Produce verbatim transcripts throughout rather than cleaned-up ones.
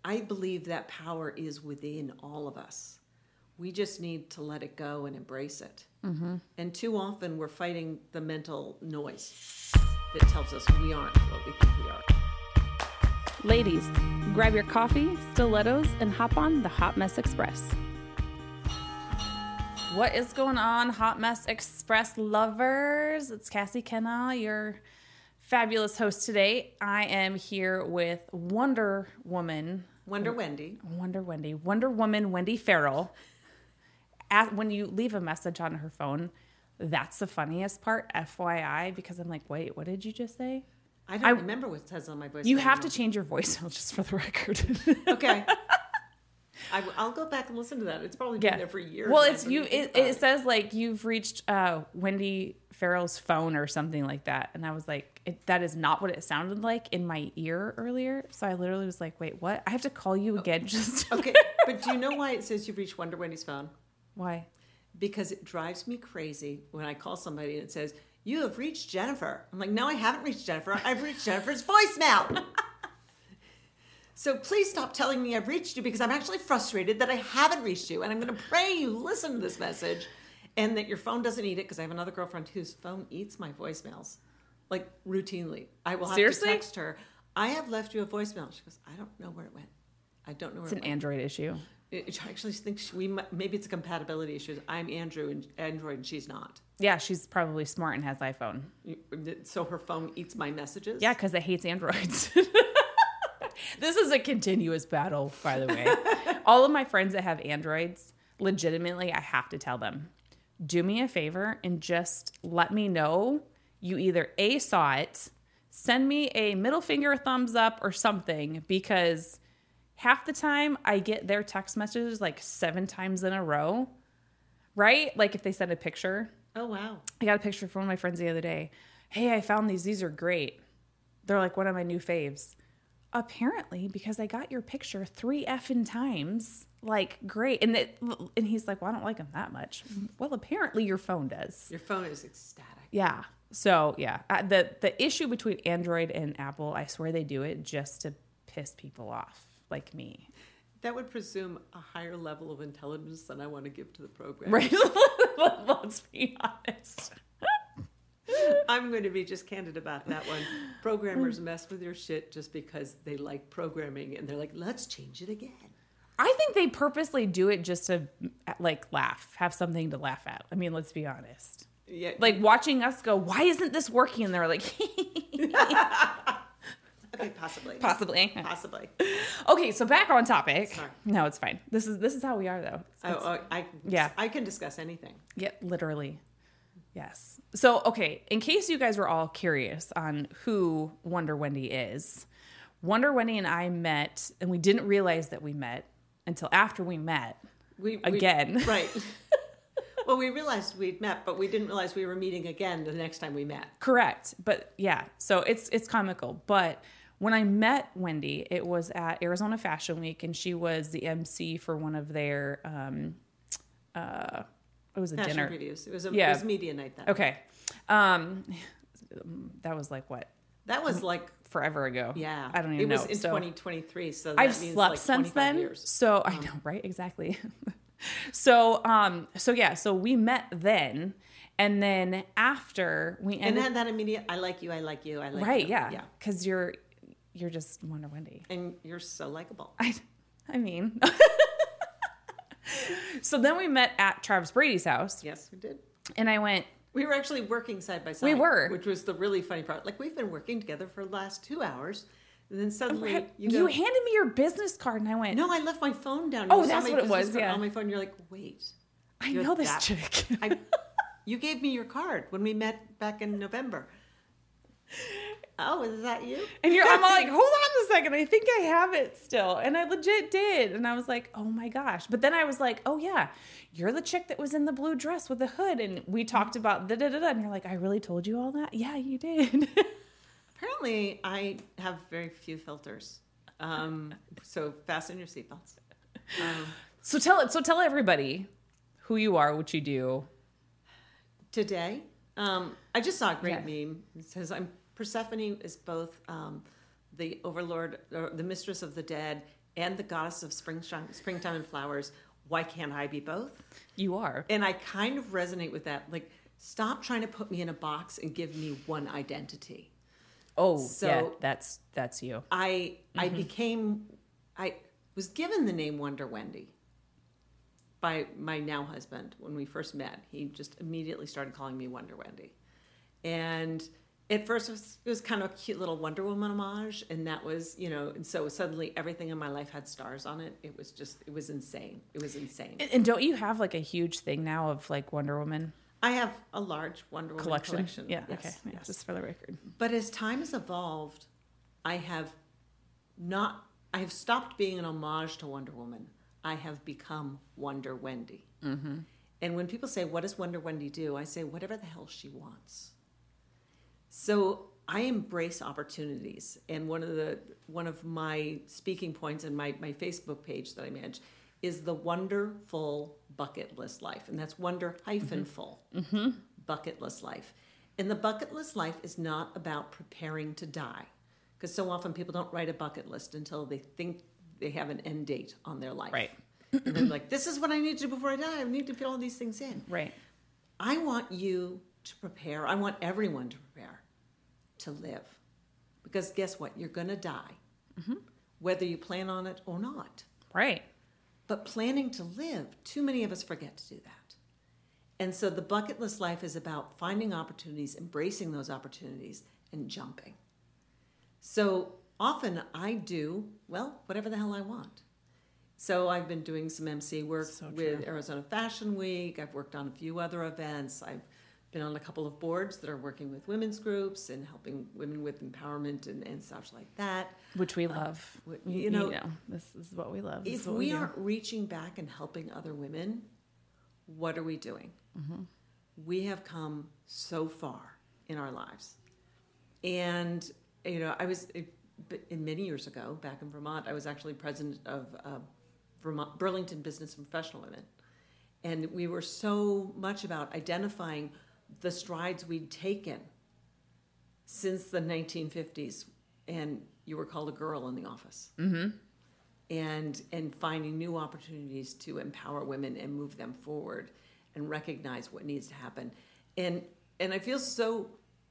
I believe that power is within all of us. We just need to let it go and embrace it. Mm-hmm. And too often we're fighting the mental noise that tells us we aren't what we think we are. Ladies, grab your coffee, stilettos, and hop on the Hot Mess Express. What is going on, Hot Mess Express lovers? It's Cassie Kenna, your fabulous host today. I am here with Wonder Woman. Wonder Wendy. Wonder Wendy. Wonder Woman Wendy Farrell. At, when you leave a message on her phone, that's the funniest part, F Y I, because I'm like, wait, what did you just say? I don't I, remember what it says on my voice. You have to change your voicemail just for the record. Okay. I, I'll go back and listen to that. It's probably been yeah. there for years. Well, it's you. It, it says like you've reached uh, Wendy Farrell's phone or something like that, and I was like, it, that is not what it sounded like in my ear earlier. So I literally was like, wait, what? I have to call you again. Just okay. But do you know why it says you've reached Wonder Wendy's phone? Why? Because it drives me crazy when I call somebody and it says, you have reached Jennifer. I'm like, no, I haven't reached Jennifer. I've reached Jennifer's voicemail. So please stop telling me I've reached you because I'm actually frustrated that I haven't reached you. And I'm going to pray you listen to this message and that your phone doesn't eat it, because I have another girlfriend whose phone eats my voicemails, like routinely. I will have Seriously? to text her, I have left you a voicemail. She goes, I don't know where it went. I don't know where it's it went. It's an Android issue. It, I actually think she, we might, maybe it's a compatibility issue. I'm Andrew and Android and she's not. Yeah, she's probably smart and has iPhone. So her phone eats my messages? Yeah, because it hates Androids. This is a continuous battle, by the way. All of my friends that have Androids, legitimately, I have to tell them, do me a favor and just let me know you either A, saw it, send me a middle finger, thumbs up, or something, because half the time I get their text messages like seven times in a row, right? Like if they send a picture. Oh, wow. I got a picture from one of my friends the other day. Hey, I found these. These are great. They're like one of my new faves. Apparently, because I got your picture three effing times, like, great. And it, and he's like, well, I don't like them that much. Well, apparently your phone does. Your phone is ecstatic. Yeah. So, yeah. Uh, the, the issue between Android and Apple, I swear they do it just to piss people off, like me. That would presume a higher level of intelligence than I want to give to the program. Right. Let's be honest. I'm going to be just candid about that one. Programmers mess with your shit just because they like programming and they're like, let's change it again. I think they purposely do it just to like laugh, have something to laugh at. I mean, let's be honest. Yeah. Like watching us go, why isn't this working? And they're like, okay, possibly. Possibly. Possibly. Okay, so back on topic. Sorry. No, it's fine. This is this is how we are though. It's, oh, oh, I yeah. I can discuss anything. Yeah, literally. Yes. So, okay, in case you guys were all curious on who Wonder Wendy is, Wonder Wendy and I met, and we didn't realize that we met until after we met we, again. We, right. Well, we realized we'd met, but we didn't realize we were meeting again the next time we met. Correct. But yeah, so it's it's comical. But when I met Wendy, it was at Arizona Fashion Week, and she was the M C for one of their... Um, uh, It was a Fashion dinner. Previews. It was a, yeah. it was media night that Okay. Um, that was like what? That was like forever ago. Yeah. I don't even know. It know. was in so, twenty twenty-three. So that I've means slept like since then. Years. So um, I know, right? Exactly. so, um, so yeah, so we met then. And then after we ended. And had that immediate, I like you, I like you, I like right, you. Yeah. Yeah. Because you're, you're just Wonder Wendy. And you're so likable. I, I mean. So then we met at Travis Brady's house. Yes, we did. And I went. We were actually working side by side. We were. Which was the really funny part. Like, we've been working together for the last two hours. And then suddenly you, you go. You handed me your business card and I went. No, I left my phone down. Oh, you that's what it was, yeah. On my phone, you're like, wait. I know this that, chick. I, you gave me your card when we met back in November. Oh, is that you? And you're, I'm all like, hold on a second. I think I have it still. And I legit did. And I was like, oh my gosh. But then I was like, oh yeah, you're the chick that was in the blue dress with the hood. And we talked about da da da da. And you're like, I really told you all that? Yeah, you did. Apparently, I have very few filters. Um, so fasten your seatbelts. Um, so tell it. So tell everybody who you are, what you do. Today, um, I just saw a great yeah. meme. It says, I'm Persephone is both um, the overlord, or the mistress of the dead, and the goddess of springtime, springtime and flowers. Why can't I be both? You are. And I kind of resonate with that. Like, stop trying to put me in a box and give me one identity. Oh, So- yeah, that's that's you. I I became I was given the name Wonder Wendy by my now husband when we first met. He just immediately started calling me Wonder Wendy. And at first it was, it was kind of a cute little Wonder Woman homage, and that was, you know, and so suddenly everything in my life had stars on it. It was just, it was insane. It was insane. And, and don't you have like a huge thing now of like Wonder Woman I have a large Wonder Woman collection? collection. Yeah, Yes, okay. Yeah, yes. just for the record. But as time has evolved, I have not, I have stopped being an homage to Wonder Woman. I have become Wonder Wendy. Mm-hmm. And when people say, what does Wonder Wendy do? I say, whatever the hell she wants. So I embrace opportunities. And one of the, one of my speaking points in my, my Facebook page that I manage is the wonderful bucket list life. And that's wonder hyphen full Mm-hmm. bucket list life. And the bucket list life is not about preparing to die. Because so often people don't write a bucket list until they think they have an end date on their life. Right. And they're like, this is what I need to do before I die. I need to fit all these things in. Right. I want you to prepare. I want everyone to prepare to live. Because guess what? You're going to die. Mm-hmm. Whether you plan on it or not. Right. But planning to live, too many of us forget to do that. And so the bucket list life is about finding opportunities, embracing those opportunities, and jumping. So often I do, well, whatever the hell I want. So I've been doing some M C work So with true. Arizona Fashion Week. I've worked on a few other events. I've been on a couple of boards that are working with women's groups and helping women with empowerment and, and such like that. Which we love. w- you, you know, this is what we love. This If is what we do. aren't reaching back and helping other women, what are we doing? Mm-hmm. We have come so far in our lives. And, you know, I was, in many years ago, back in Vermont, I was actually president of uh, Vermont, Burlington Business and Professional Women. And we were so much about identifying the strides we'd taken since the nineteen fifties. And you were called a girl in the office. Mm-hmm. And, and finding new opportunities to empower women and move them forward and recognize what needs to happen. And, and I feel so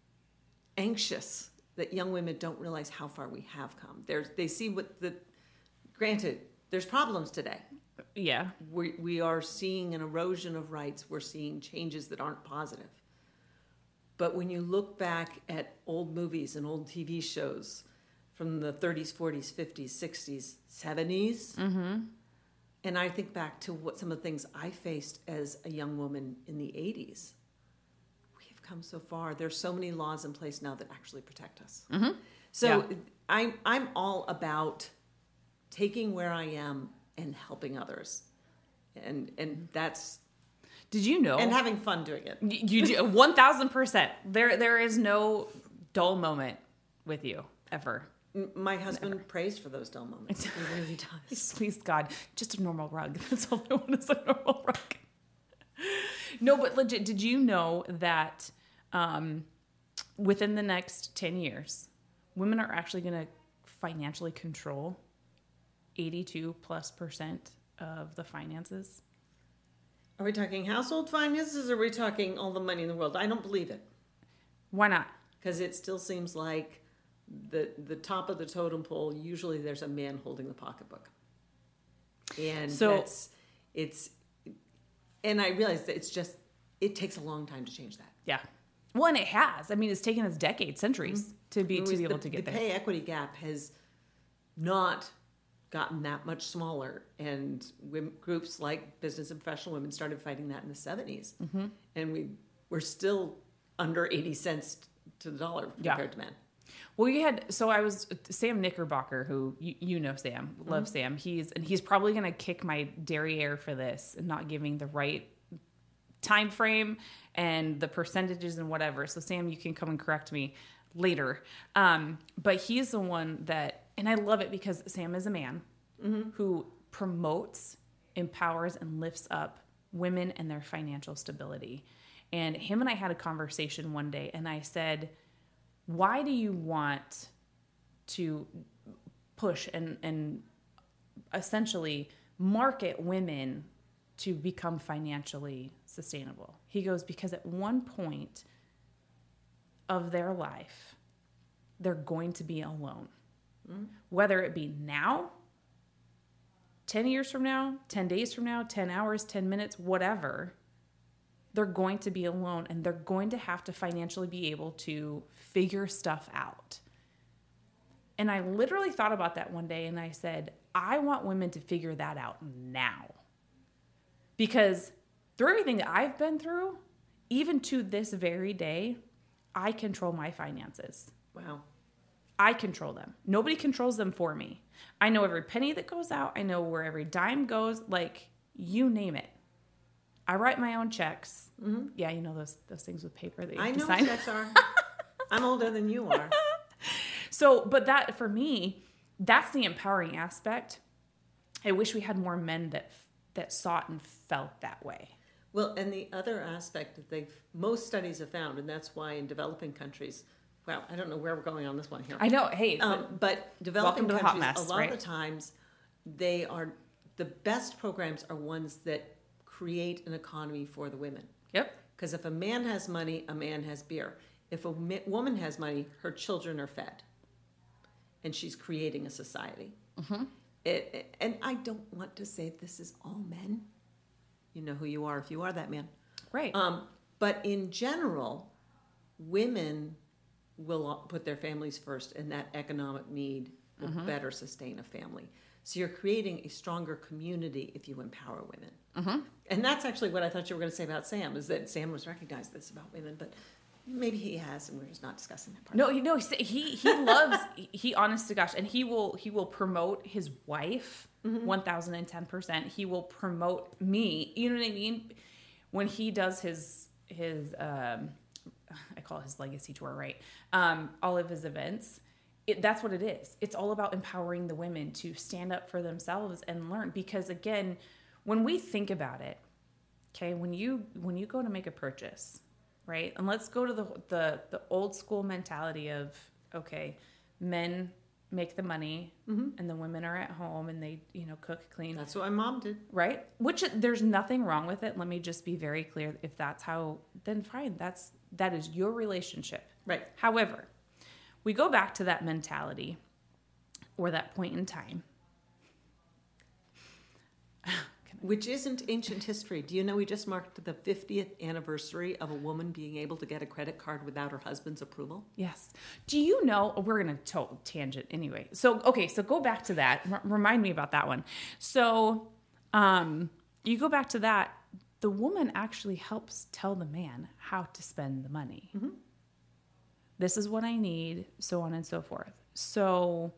anxious that young women don't realize how far we have come. There's, they see what the, granted, there's problems today. Yeah. We, we are seeing an erosion of rights. We're seeing changes that aren't positive. But when you look back at old movies and old T V shows from the thirties, forties, fifties, sixties, seventies, Mm-hmm. and I think back to what some of the things I faced as a young woman in the eighties, we have come so far. There's so many laws in place now that actually protect us. Mm-hmm. So Yeah. I'm, I'm all about taking where I am and helping others. And, and that's, Did you know? and having fun doing it. Y- you do one thousand percent. There, there is no dull moment with you ever. M- My husband prays for those dull moments. He really does. Please God, just a normal rug. That's all I want is a normal rug. No, but legit, did you know that um, within the next ten years, women are actually going to financially control eighty-two plus percent of the finances? Are we talking household finances or are we talking all the money in the world? I don't believe it. Why not? Because it still seems like the the top of the totem pole, usually there's a man holding the pocketbook. And So- that's, it's, and I realize that it's just, it takes a long time to change that. Yeah. Well, and it has. I mean, it's taken us decades, centuries to be to be able the, to get the there. pay equity gap has not gotten that much smaller, and women, groups like Business and Professional Women started fighting that in the seventies, Mm-hmm. and we we're still under eighty cents to the dollar Yeah. compared to men. Well, we had so I was Sam Knickerbocker, who you, you know Sam, love Mm-hmm. Sam. He's and he's probably gonna kick my derriere for this and not giving the right time frame and the percentages and whatever. So Sam, you can come and correct me later. Um, but he's the one that, and I love it because Sam is a man Mm-hmm. who promotes, empowers, and lifts up women and their financial stability. And him and I had a conversation one day, and I said, why do you want to push and, and essentially market women to become financially sustainable. He goes, because at one point of their life, they're going to be alone. Mm-hmm. Whether it be now, ten years from now, ten days from now, ten hours, ten minutes, whatever, they're going to be alone and they're going to have to financially be able to figure stuff out. And I literally thought about that one day and I said, I want women to figure that out now. Because through everything that I've been through, even to this very day, I control my finances. Wow. I control them. Nobody controls them for me. I know every penny that goes out. I know where every dime goes. Like, you name it. I write my own checks. Mm-hmm. Yeah, you know those those things with paper that you have I to know sign. what checks are. I'm older than you are. So, but that, for me, that's the empowering aspect. I wish we had more men that that saw it and felt that way. Well, and the other aspect that they've, most studies have found, and that's why in developing countries, well, I don't know where we're going on this one here. I know, hey. Um, but developing welcome to countries, the hot mess, a lot right? of the times, they are, the best programs are ones that create an economy for the women. Yep. Because if a man has money, a man has beer. If a mi- woman has money, her children are fed. And she's creating a society. Mm-hmm. It, it, and I don't want to say this is all men. You know who you are if you are that man. Right. Um, but in general, women will put their families first, and that economic need will mm-hmm. better sustain a family. So you're creating a stronger community if you empower women. Mm-hmm. And that's actually what I thought you were going to say about Sam, is that Sam was recognized this about women, but maybe he has, and we're just not discussing that part. No, you know, he he loves he honest to gosh, and he will he will promote his wife one thousand and ten percent. He will promote me. You know what I mean? When he does his his um, I call it his legacy tour, right? Um, all of his events. It, that's what it is. It's all about empowering the women to stand up for themselves and learn. Because again, when we think about it, okay, when you when you go to make a purchase, right? And let's go to the the the old school mentality of, okay, men make the money mm-hmm. and the women are at home and they, you know, cook, clean. That's what my mom did. Right? Which there's nothing wrong with it. Let me just be very clear. If that's how, then fine. That's that is your relationship. Right. However, we go back to that mentality or that point in time. Which isn't ancient history. Do you know we just marked the fiftieth anniversary of a woman being able to get a credit card without her husband's approval? Yes. Do you know, we're going to total tangent anyway. So, okay, so go back to that. R- remind me about that one. So, um, you go back to that. The woman actually helps tell the man how to spend the money. Mm-hmm. This is what I need, so on and so forth. So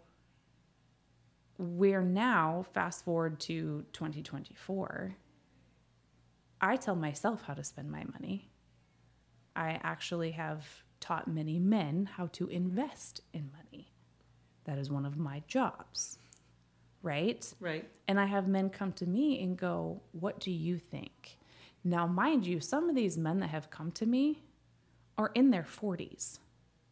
we're now, fast forward to twenty twenty-four, I tell myself how to spend my money. I actually have taught many men how to invest in money. That is one of my jobs, right? Right. And I have men come to me and go, what do you think? Now, mind you, some of these men that have come to me are in their forties.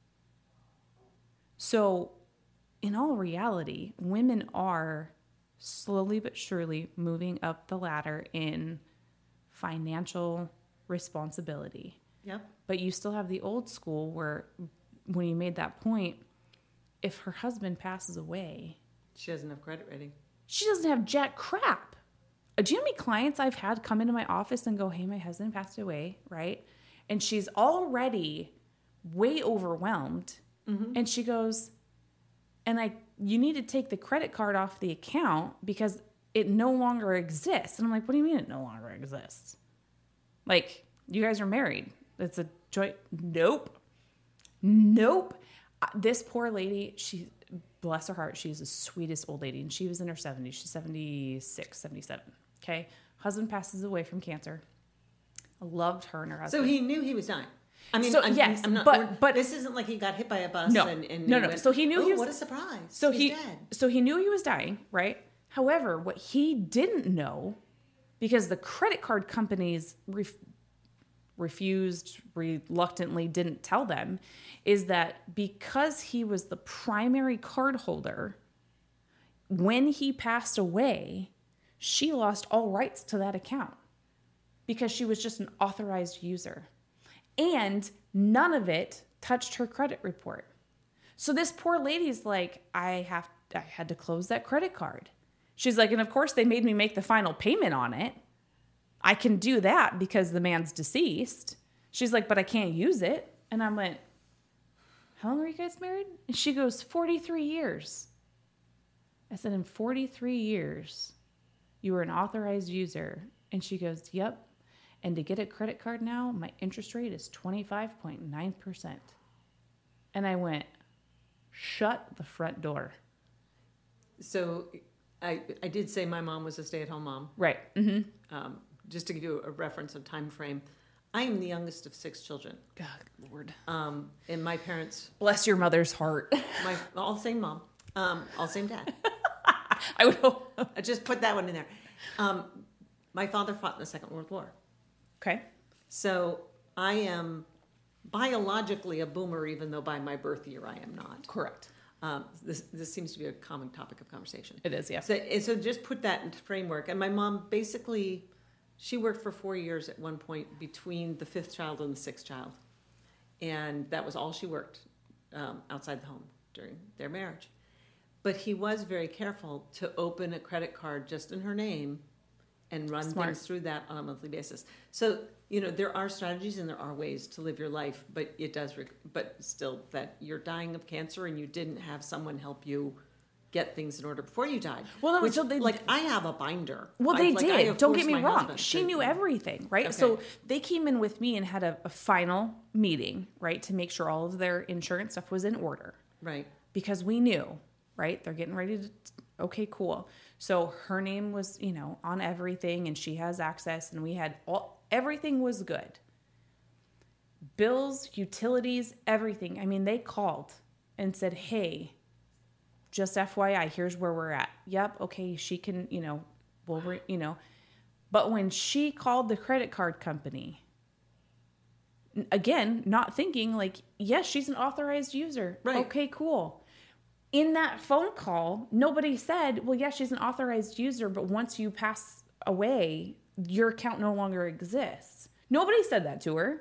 So, in all reality, women are slowly but surely moving up the ladder in financial responsibility. Yep. But you still have the old school where, when you made that point, if her husband passes away, she doesn't have credit rating. She doesn't have jack crap. Do you know how many clients I've had come into my office and go, hey, my husband passed away, right? And she's already way overwhelmed. Mm-hmm. And she goes, and I, you need to take the credit card off the account because it no longer exists. And I'm like, what do you mean it no longer exists? Like, you guys are married. It's a joint. Nope. Nope. This poor lady, she, bless her heart, she's the sweetest old lady. And she was in her seventies. She's seventy-six, seventy-seven. Okay. Husband passes away from cancer. I loved her and her husband. So he knew he was dying. I mean, so, I'm, yes, I'm not, but, but this isn't like he got hit by a bus. No, and, and no, he no. went, So he knew oh, he was. What a surprise! So He's he, dead. so he knew he was dying, right? However, what he didn't know, because the credit card companies ref, refused, reluctantly didn't tell them, is that because he was the primary card holder, when he passed away, she lost all rights to that account because she was just an authorized user. And none of it touched her credit report. So this poor lady's like, I have, I had to close that credit card. She's like, and of course they made me make the final payment on it. I can do that because the man's deceased. She's like, but I can't use it. And I went, how long were you guys married? And she goes, forty-three years. I said, in forty-three years, you were an authorized user. And she goes, yep. And to get a credit card now, my interest rate is twenty-five point nine percent. And I went, shut the front door. So I, I did say my mom was a stay-at-home mom. Right. Mm-hmm. Um, just to give you a reference of time frame, I am the youngest of six children. God, Lord. Um, and my parents... Bless your mother's heart. my all the same mom. Um, all the same dad. I would hope. I just put that one in there. Um, my father fought in the Second World War. Okay. So I am biologically a boomer, even though by my birth year I am not. Correct. Um, this this seems to be a common topic of conversation. It is, yeah. So, and so just put that into framework. And my mom basically, she worked for four years at one point between the fifth child and the sixth child. And that was all she worked um, outside the home during their marriage. But he was very careful to open a credit card just in her name and run Smart. things through that on a monthly basis. So, you know, there are strategies and there are ways to live your life, but it does, rec- but still that you're dying of cancer and you didn't have someone help you get things in order before you died. Well, no, Which, so they- like, I have a binder. Well, I- they like, I did. have Don't get forced me my wrong. husband She to- knew everything, right? Okay. So they came in with me and had a, a final meeting, right, to make sure all of their insurance stuff was in order. Right. Because we knew, right, they're getting ready to, okay, cool. So her name was, you know, on everything and she has access and we had all, everything was good. Bills, utilities, everything. I mean, they called and said, hey, just F Y I, here's where we're at. Yep, okay, she can, you know, we'll, re, you know. But when she called the credit card company, again, not thinking like, yes, she's an authorized user. Right. Okay, cool. In that phone call, nobody said, well, yeah, she's an authorized user, but once you pass away, your account no longer exists. Nobody said that to her.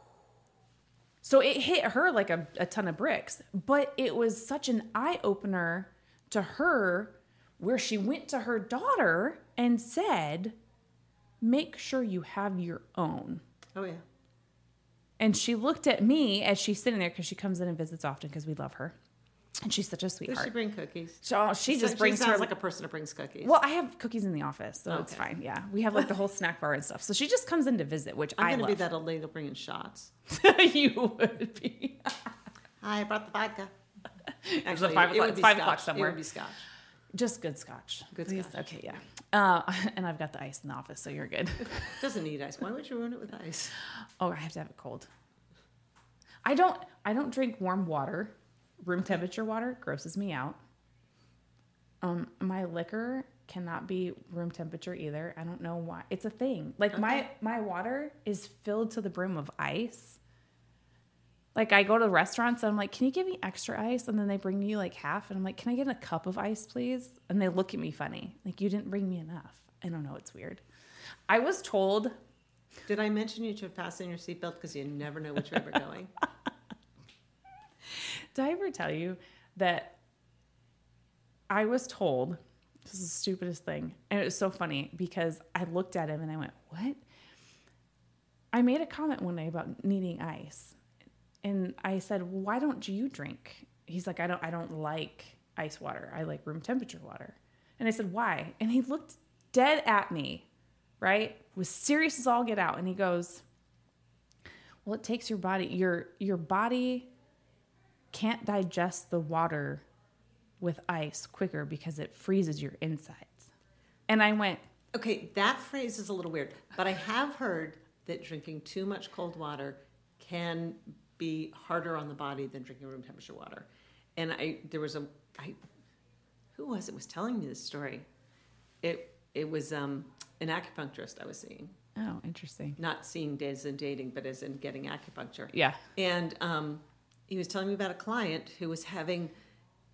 So it hit her like a, a ton of bricks, but it was such an eye-opener to her where she went to her daughter and said, make sure you have your own. Oh, yeah. And she looked at me as she's sitting there because she comes in and visits often because we love her. And she's such a Does sweetheart. she bring cookies? So she just So- brings she sounds her like a person that brings cookies. Well, I have cookies in the office, so Okay. it's fine. Yeah, we have like the whole snack bar and stuff. So she just comes in to visit, which I'm I going to love. be that old lady that'll bring in shots. You would be. Hi, I brought the vodka. It's Actually, five it o'clock- would be five o'clock scotch. somewhere. It would be scotch. Just good scotch. Good Please. scotch. Okay, yeah. Uh, and I've got the ice in the office, so you're good. Doesn't need ice. Why would you ruin it with ice? Oh, I have to have it cold. I don't. I don't drink warm water. Room temperature water grosses me out. Um, my liquor cannot be room temperature either. I don't know why. It's a thing. Like Okay. my my water is filled to the brim of ice. Like I go to restaurants and I'm like, can you give me extra ice? And then they bring me like half, and I'm like, can I get a cup of ice, please? And they look at me funny, like you didn't bring me enough. I don't know. It's weird. I was told. Did I mention you should fasten your seatbelt because you never know which way we're going? Did I ever tell you that I was told, this is the stupidest thing, and it was so funny because I looked at him and I went, what? I made a comment one day about needing ice. And I said, well, why don't you drink? He's like, I don't I don't like ice water. I like room temperature water. And I said, why? And he looked dead at me, right? Was serious as all get out. And he goes, well, it takes your body, your your body can't digest the water with ice quicker because it freezes your insides. And I went, Okay, that phrase is a little weird, but I have heard that drinking too much cold water can be harder on the body than drinking room temperature water. And I, there was a, I, who was it was telling me this story? It, it was um, an acupuncturist I was seeing, oh, interesting. not seeing as in dating, but as in getting acupuncture. Yeah. And um, he was telling me about a client who was having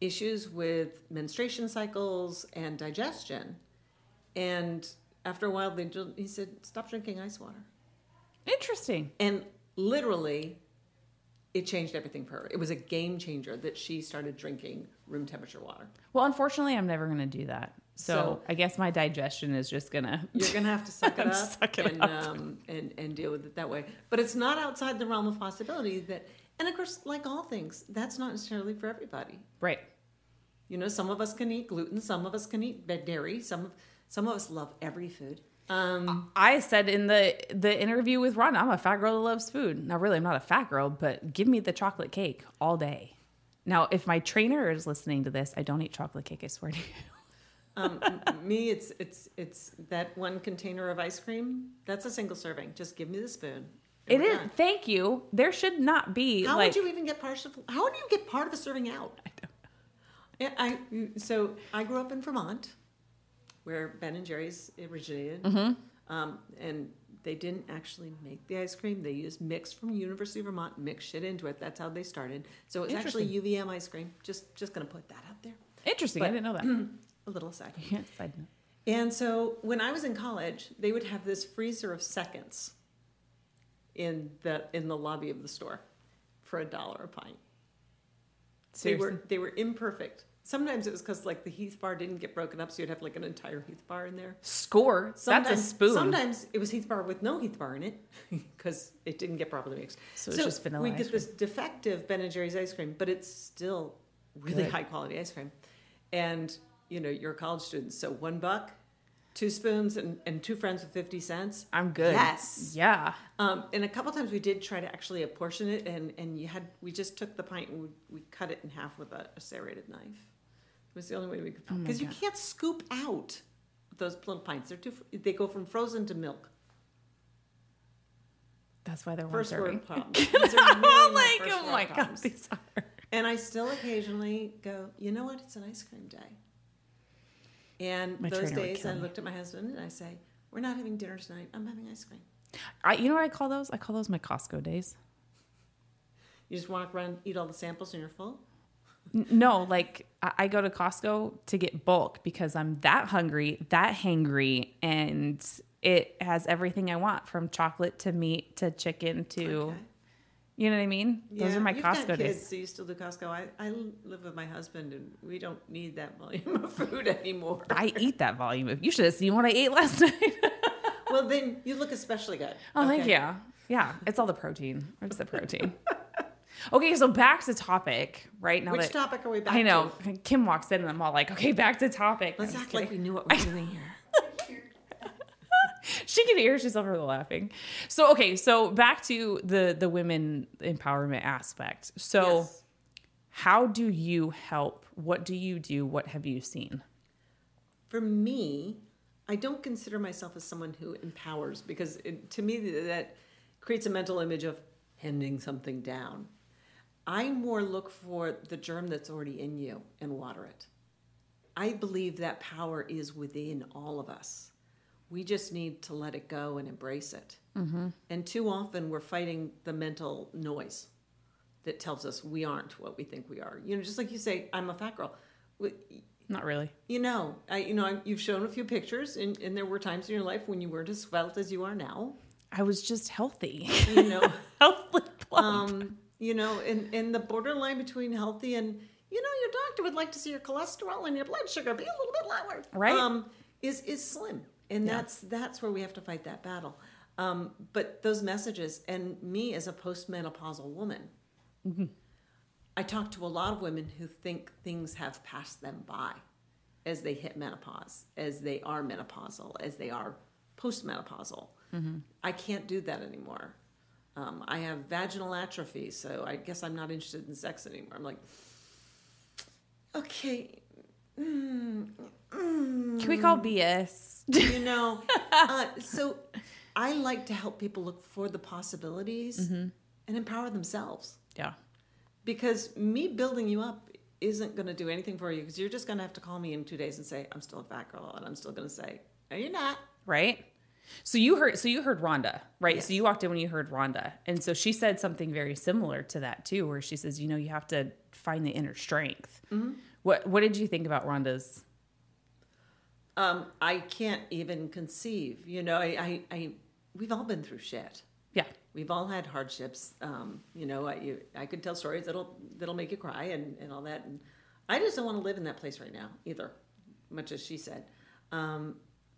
issues with menstruation cycles and digestion. And after a while, they just, he said, stop drinking ice water. Interesting. And literally, it changed everything for her. It was a game changer that she started drinking room temperature water. Well, unfortunately, I'm never going to do that. So, so I guess my digestion is just going to... You're going to have to suck it up, suck it and, up. Um, and, and deal with it that way. But it's not outside the realm of possibility that... And of course, like all things, that's not necessarily for everybody. Right. You know, some of us can eat gluten. Some of us can eat dairy. Some of, some of us love every food. Um, I said in the the interview with Ron, I'm a fat girl that loves food. Now, really, I'm not a fat girl, but give me the chocolate cake all day. Now, if my trainer is listening to this, I don't eat chocolate cake, I swear to you. um, me, it's it's it's that one container of ice cream. That's a single serving. Just give me the spoon. It is. Done. Thank you. There should not be. How like, would you even get part of? How would you get part of a serving out? I don't know. Yeah, I so I grew up in Vermont, where Ben and Jerry's originated, mm-hmm. um, and they didn't actually make the ice cream. They used mix from University of Vermont, mixed shit into it. That's how they started. So it's actually U V M ice cream. Just just gonna put that out there. Interesting. But, I didn't know that. A little aside. Yeah, side note. And so when I was in college, they would have this freezer of seconds in the in the lobby of the store for a dollar a pint. Seriously? They were they were imperfect. Sometimes it was because like the Heath bar didn't get broken up, so you'd have like an entire Heath bar in there. Score. Sometimes, That's a spoon. Sometimes it was Heath bar with no Heath bar in it because it didn't get properly mixed. So it's just vanilla we ice get cream. this defective Ben and Jerry's ice cream, but it's still really Good. high quality ice cream. And you know, you're a college student, so one buck, two spoons, and, and two friends with fifty cents. I'm good. Yes. Yeah. Um, and a couple times we did try to actually apportion it, and, and you had we just took the pint and we, we cut it in half with a, a serrated knife. It was the only way we could, because Oh you can't scoop out those little pints. They're too. They go from frozen to milk. That's why they're one First serving. world problems. These are really my like, first oh world my god, problems. these are. And I still occasionally go, you know what? It's an ice cream day. And My those trainer would days, kill I me. looked at my husband and I say, "We're not having dinner tonight. I'm having ice cream." I, you know what I call those? I call those my Costco days. You just walk around, eat all the samples, and you're full. N- No, like I, I go to Costco to get bulk because I'm that hungry, that hangry, and it has everything I want from chocolate to meat to chicken to, Okay. you know what I mean? Those Yeah, are my you've Costco got kids, days. so you still do Costco. I, I live with my husband, and we don't need that volume of food anymore. I eat that volume. Of, you should have seen what I ate last night. Well, then you look especially good. Oh, thank Okay. you. Yeah, it's all the protein. It's the protein. Okay, so back to topic, right? Now Which that, topic are we back I know. to? Kim walks in and I'm all like, okay, back to topic. Let's I'm act just like we kidding. knew what we're doing here. She can hear she's over there laughing. So, okay, so back to the, the women empowerment aspect. So Yes. how do you help? What do you do? What have you seen? For me, I don't consider myself as someone who empowers because it, to me that creates a mental image of handing something down. I more look for the germ that's already in you and water it. I believe that power is within all of us. We just need to let it go and embrace it. Mm-hmm. And too often we're fighting the mental noise that tells us we aren't what we think we are. You know, just like you say, I'm a fat girl. Not really. You know, I, you know, I, you've shown a few pictures, and, and there were times in your life when you weren't as svelte as you are now. I was just healthy. You know, Healthily plump. um, you know, and and the borderline between healthy and, you know, your doctor would like to see your cholesterol and your blood sugar be a little bit lower, Right. Um, is is slim, and Yeah. that's that's where we have to fight that battle. Um, but those messages, and me as a postmenopausal woman, Mm-hmm. I talk to a lot of women who think things have passed them by as they hit menopause, as they are menopausal, as they are postmenopausal. Mm-hmm. I can't do that anymore. Um, I have vaginal atrophy, so I guess I'm not interested in sex anymore. I'm like, okay, mm, mm, Can we call B S? you know. uh, so I like to help people look for the possibilities Mm-hmm. and empower themselves. Yeah. Because me building you up isn't going to do anything for you because you're just going to have to call me in two days and say, I'm still a fat girl. And I'm still going to say, no, you're not. Right? So you heard so you heard Rhonda, right? Yes. So you walked in when you heard Rhonda. And so she said something very similar to that too, where she says, you know, you have to find the inner strength. Mm-hmm. What What did you think about Rhonda's? Um, I can't even conceive. You know, I, I, I we've all been through shit. Yeah. We've all had hardships. Um, you know, I, you, I could tell stories that'll that'll make you cry and, and all that. And I just don't want to live in that place right now either, much as she said. Um,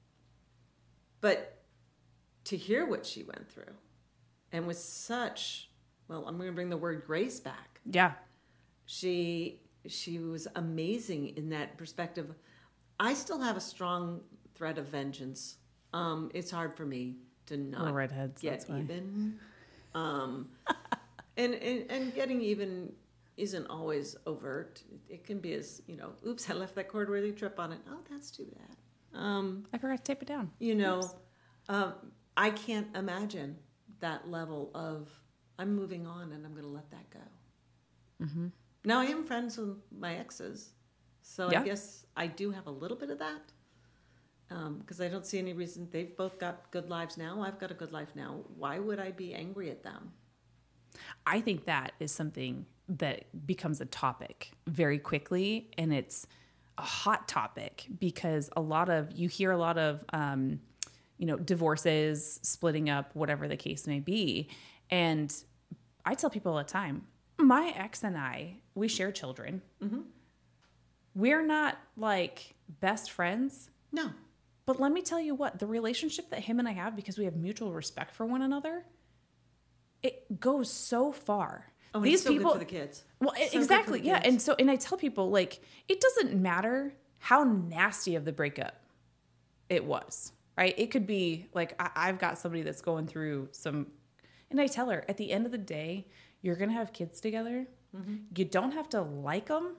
but to hear what she went through, and with such, well, I'm going to bring the word grace back. Yeah. She she was amazing in that perspective. I still have a strong thread of vengeance. Um, it's hard for me to not We're redheads, get that's why. even. Um, and, and and getting even isn't always overt. It can be as, you know, oops, I left that cord really trip on it. Oh, that's too bad. Um, I forgot to tape it down. you know, um, I can't imagine that level of I'm moving on and I'm going to let that go. Mm-hmm. Now I am friends with my exes, so Yeah. I guess I do have a little bit of that. Because I don't see any reason. They've both got good lives now. I've got a good life now. Why would I be angry at them? I think that is something that becomes a topic very quickly, and it's a hot topic because a lot of you hear a lot of um, you know, divorces, splitting up, whatever the case may be, and I tell people all the time, my ex and I, we share children. Mm-hmm. We're not like best friends. No. But let me tell you what, the relationship that him and I have, because we have mutual respect for one another, it goes so far. Oh, These it's so people, good for the kids. well, So good for exactly, the yeah. kids. And so, and I tell people, like, it doesn't matter how nasty of the breakup it was, right? It could be like, I, I've got somebody that's going through some, and I tell her, at the end of the day, you're going to have kids together. Mm-hmm. You don't have to like them,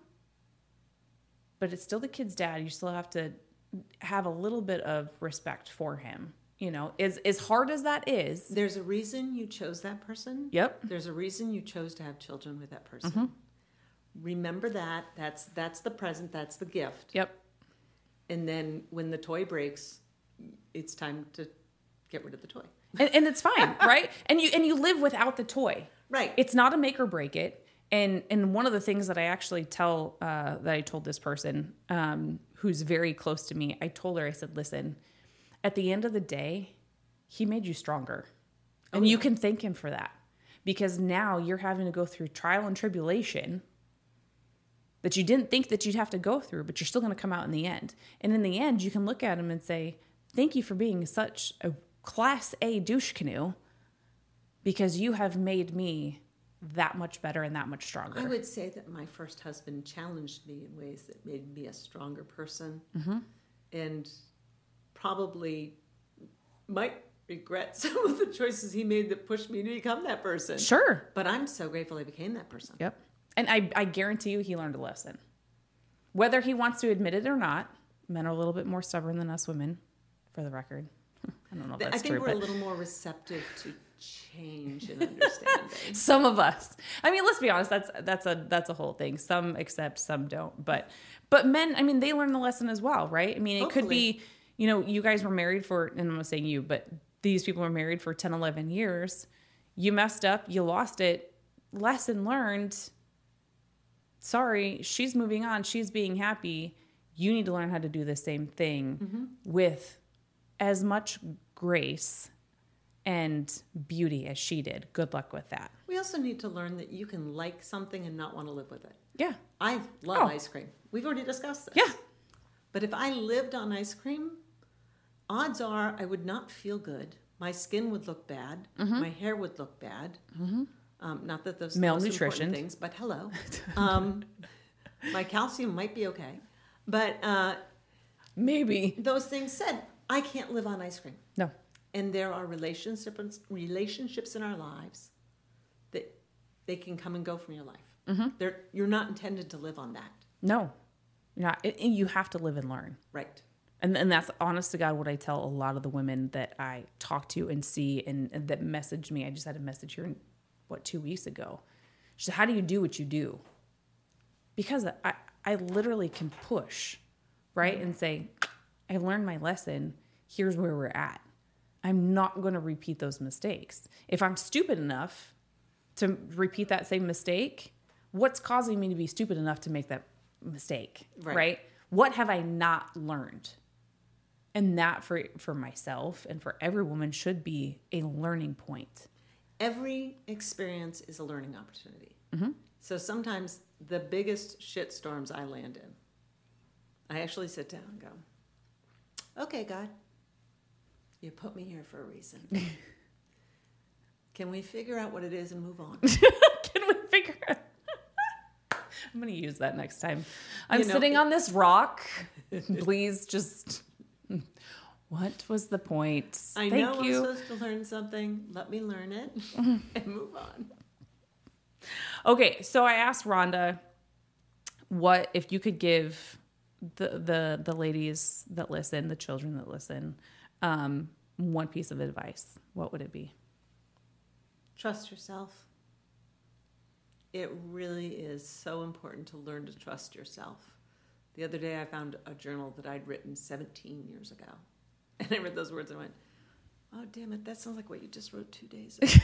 but it's still the kid's dad. You still have to have a little bit of respect for him. You know, as as hard as that is. There's a reason you chose that person. Yep. There's a reason you chose to have children with that person. Mm-hmm. Remember that. That's that's the present. That's the gift. Yep. And then when the toy breaks, it's time to get rid of the toy. And, and it's fine, right? And you and you live without the toy. Right. It's not a make or break it. And and one of the things that I actually tell uh, that I told this person um, who's very close to me, I told her, I said, listen, at the end of the day, he made you stronger. And Oh, you yeah. can thank him for that. Because now you're having to go through trial and tribulation that you didn't think that you'd have to go through, but you're still going to come out in the end. And in the end, you can look at him and say, thank you for being such a class A douche canoe because you have made me that much better and that much stronger. I would say that my first husband challenged me in ways that made me a stronger person, Mm-hmm. and probably might regret some of the choices he made that pushed me to become that person. Sure. But I'm so grateful I became that person. Yep. And I, I guarantee you he learned a lesson. Whether he wants to admit it or not, men are a little bit more stubborn than us women, for the record. I don't know if that's I think true, we're but a little more receptive to change and understanding. some of us. I mean, let's be honest, that's that's a that's a whole thing. Some accept, some don't. But but men, I mean, they learn the lesson as well, right? I mean, it could Hopefully. be, you know, you guys were married for, and I'm not saying you, but these people were married for ten, eleven years. You messed up, you lost it. Lesson learned. Sorry, she's moving on, she's being happy. You need to learn how to do the same thing Mm-hmm. with as much grace and beauty as she did. Good luck with that. We also need to learn that you can like something and not want to live with it. Yeah. I love Oh. ice cream. We've already discussed this. Yeah. But if I lived on ice cream, odds are I would not feel good. My skin would look bad. Mm-hmm. My hair would look bad. Um, not that those Male are the most important nutrition. things, but hello. Um, my calcium might be okay. But uh, Maybe. those things said, I can't live on ice cream. No. And there are relationships relationships in our lives that they can come and go from your life. Mm-hmm. They're, you're not intended to live on that. No. You're not. And you have to live and learn. Right. And, and that's honest to God what I tell a lot of the women that I talk to and see and, and that message me. I just had a message here, what, two weeks ago. She said, how do you do what you do? Because I, I literally can push, right? And say, I learned my lesson. Here's where we're at. I'm not going to repeat those mistakes. If I'm stupid enough to repeat that same mistake, what's causing me to be stupid enough to make that mistake, Right. right? What have I not learned? And that for for myself and for every woman should be a learning point. Every experience is a learning opportunity. Mm-hmm. So sometimes the biggest shit storms I land in, I actually sit down and go, okay, God, you put me here for a reason. Can we figure out what it is and move on? Can we figure out? I'm going to use that next time. I'm You know, sitting on this rock. Please just... What was the point? I Thank know you. I'm supposed to learn something. Let me learn it and move on. Okay, so I asked Rhonda what if you could give the the the ladies that listen, the children that listen, um, one piece of advice. What would it be? Trust yourself. It really is so important to learn to trust yourself. The other day I found a journal that I'd written seventeen years ago. And I read those words and I went, oh, damn it, that sounds like what you just wrote two days ago.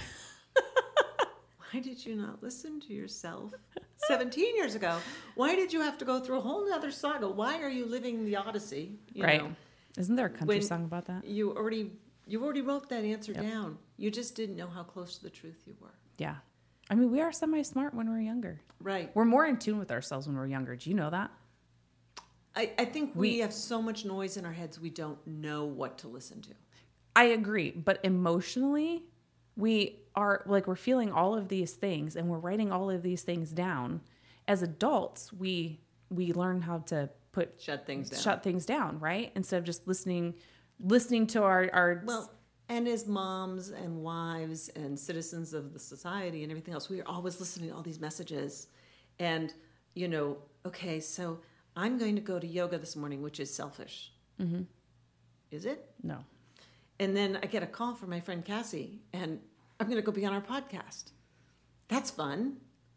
Why did you not listen to yourself seventeen years ago? Why did you have to go through a whole nother saga? Why are you living the Odyssey? You Right. know, Isn't there a country when song about that? You already you already wrote that answer Yep. down. You just didn't know how close to the truth you were. Yeah. I mean, we are semi-smart when we're younger. Right. We're more in tune with ourselves when we're younger. Do you know that? I, I think we, We- have so much noise in our heads we don't know what to listen to. I agree. But emotionally, we are like, we're feeling all of these things and we're writing all of these things down. As adults, we we learn how to put Shut things down. shut things down, right? Instead of just listening listening to our, our Well, and as moms and wives and citizens of the society and everything else, we are always listening to all these messages. And, you know, okay, so I'm going to go to yoga this morning, which is selfish. Mm-hmm. Is it? no. And then I get a call from my friend Cassie, and I'm going to go be on our podcast. That's fun.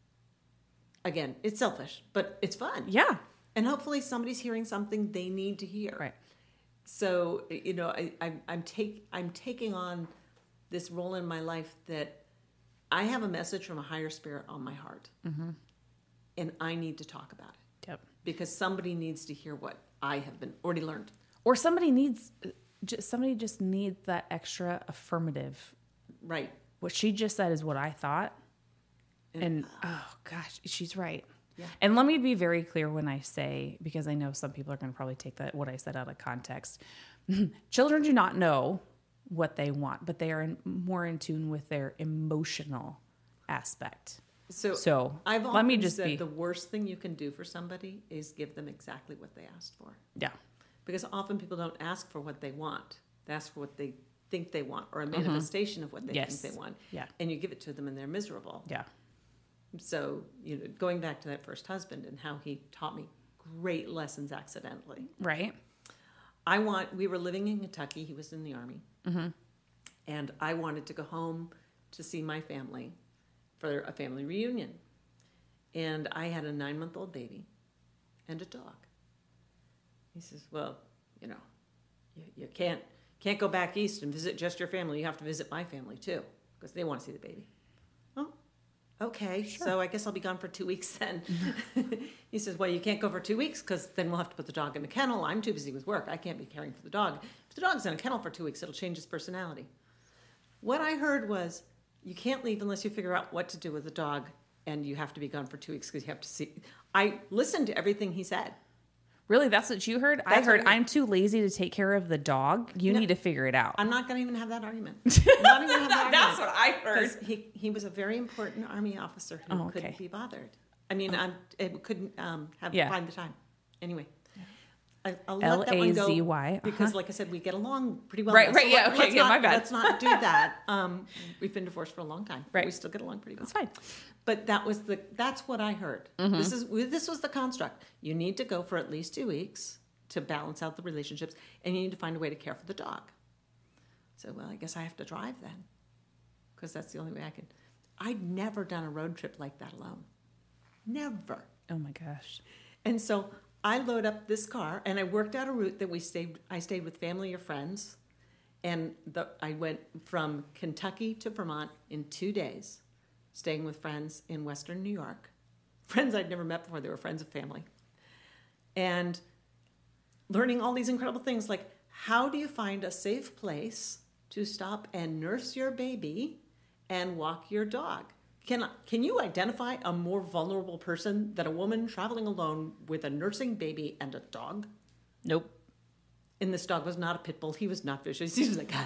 Again, it's selfish, but it's fun. Yeah. And hopefully somebody's hearing something they need to hear. Right. So, you know, I, I, I'm take I'm taking on this role in my life that I have a message from a higher spirit on my heart, mm-hmm. and I need to talk about it Yep. because somebody needs to hear what I have been already learned. Or somebody needs just somebody just needs that extra affirmative. Right. What she just said is what I thought. And, And oh gosh, she's right. Yeah. And let me be very clear when I say, because I know some people are going to probably take that what I said out of context. Children do not know what they want, but they are in, more in tune with their emotional aspect. So, So I've let me often just said be the worst thing you can do for somebody is give them exactly what they asked for. yeah. Because often people don't ask for what they want. They ask for what they think they want or a manifestation of what they Yes. think they want. Yeah. And you give it to them and they're miserable. Yeah. So, you know, going back to that first husband and how he taught me great lessons accidentally. Right. I want, we were living in Kentucky. He was in the Army. Mm-hmm. And I wanted to go home to see my family for a family reunion. And I had a nine month old baby and a dog. He says, well, you know, you, you can't, can't go back east and visit just your family. You have to visit my family too, because they want to see the baby. Oh, okay. Sure. So I guess I'll be gone for two weeks then. He says, well, you can't go for two weeks because then we'll have to put the dog in a kennel. I'm too busy with work. I can't be caring for the dog. If the dog's in a kennel for two weeks, it'll change his personality. What I heard was, you can't leave unless you figure out what to do with the dog, and you have to be gone for two weeks because you have to see. I listened to everything he said. Really, that's what you heard? I That's heard what I heard. I'm too lazy to take care of the dog. You No. need to figure it out. I'm not going to even have that argument. I'm not even have that That's argument. what I heard. 'Cause he, he was a very important Army officer who Oh, okay. couldn't be bothered. I mean, I'm, it couldn't um, have Yeah. find the time. Anyway, I, I'll let that one L A Z go Y, because, uh-huh. like I said, we get along pretty well. Right, now. right, yeah, let- okay, let's yeah, not, my bad. Let's not do that. Um, we've been divorced for a long time. but Right. We still get along pretty well. That's fine. But that was the that's what I heard. Mm-hmm. This is this was the construct. You need to go for at least two weeks to balance out the relationships, and you need to find a way to care for the dog. So, well, I guess I have to drive then, because that's the only way I can. I'd never done a road trip like that alone. Never. Oh my gosh. And so I load up this car, and I worked out a route that we stayed. I stayed with family or friends, and the, I went from Kentucky to Vermont in two days, staying with friends in Western New York. Friends I'd never met before; they were friends of family. and learning all these incredible things like how do you find a safe place to stop and nurse your baby and walk your dog? Can can you identify a more vulnerable person than a woman traveling alone with a nursing baby and a dog? Nope. And this dog was not a pit bull. He was not vicious. He was like,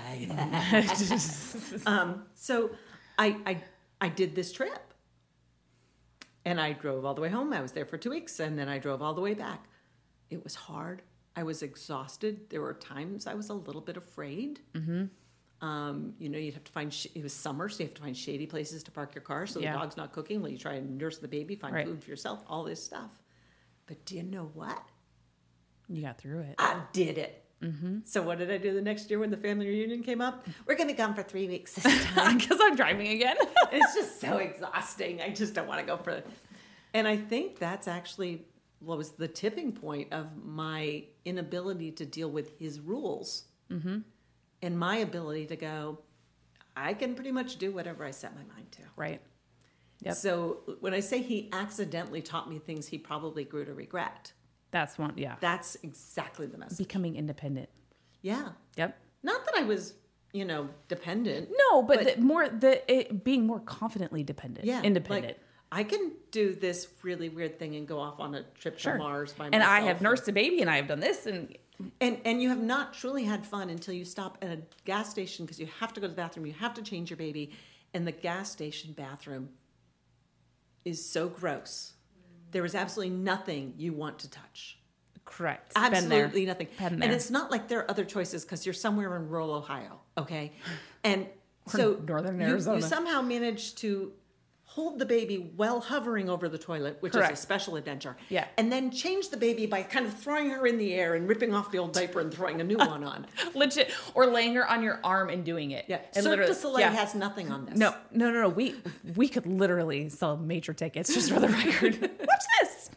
um, so I, I I did this trip. And I drove all the way home. I was there for two weeks, and then I drove all the way back. It was hard. I was exhausted. There were times I was a little bit afraid. Mm-hmm. Um, you know, you'd have to find, sh- it was summer, so you have to find shady places to park your car so Yeah. the dog's not cooking while you try and nurse the baby, find Right. food for yourself, all this stuff. But do you know what? You got through it. I did it. Mm-hmm. So what did I do the next year when the family reunion came up? We're going to come for three weeks this time. Because I'm driving again. It's just so exhausting. I just don't want to go for it. And I think that's actually what was the tipping point of my inability to deal with his rules. Mm-hmm. And my ability to go, I can pretty much do whatever I set my mind to. Right. Yep. So when I say he accidentally taught me things he probably grew to regret, That's one. Yeah. that's exactly the message. Becoming independent. Yeah. Yep. Not that I was, you know, dependent. No, but, But- the, more the it, being more confidently dependent. Yeah. Independent. Like, I can do this really weird thing and go off on a trip Sure. to Mars by myself. And I have nursed a baby, and I have done this, and And and you have not truly had fun until you stop at a gas station because you have to go to the bathroom, you have to change your baby, and the gas station bathroom is so gross. There is absolutely nothing you want to touch. correct. Absolutely Been there. nothing. Been And there. it's not like there are other choices because you're somewhere in rural Ohio, okay? And so northern you- Arizona. You somehow managed to hold the baby while hovering over the toilet, which Correct. is a special adventure. Yeah. And then change the baby by kind of throwing her in the air and ripping off the old diaper and throwing a new one on. Legit, or laying her on your arm and doing it. Yeah. and Cirque du literally- Soleil yeah. has nothing on this. No, no, no, no. We we could literally sell major tickets just for the record. Watch this.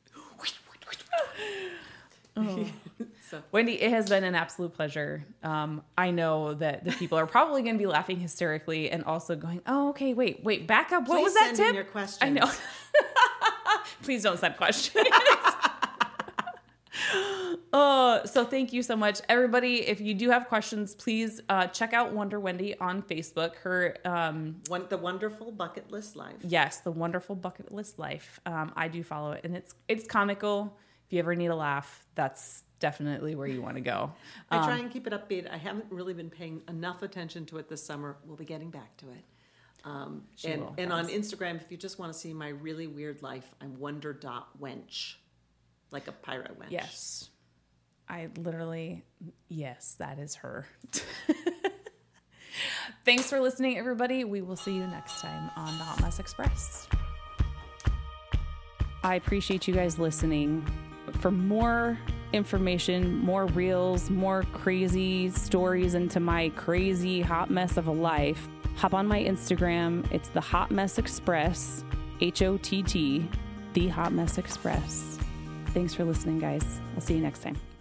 Oh. So Wendy, it has been an absolute pleasure. Um, I know that the people are probably going to be laughing hysterically and also going, "Oh, okay, wait, wait, back up. What please was that send in tip?" your questions. I know. Please don't send questions. Oh, so thank you so much, everybody. If you do have questions, please uh, check out Wonder Wendy on Facebook. Her um, One, the wonderful bucket list life. yes, the wonderful bucket list life. Um, I do follow it, and it's it's comical. If you ever need a laugh, that's definitely where you want to go. I Um, try and keep it upbeat. I haven't really been paying enough attention to it this summer. We'll be getting back to it. Um, She and will, and on promise. Instagram, if you just want to see my really weird life, I'm wonder dot wench, like a pyro wench. Yes. I literally, yes, that is her. Thanks for listening, everybody. We will see you next time on the Hot Mess Express. I appreciate you guys listening. For more information, more reels, more crazy stories into my crazy hot mess of a life, hop on my Instagram. It's the Hot Mess Express, H O T T, the Hot Mess Express. Thanks for listening, guys. We'll see you next time.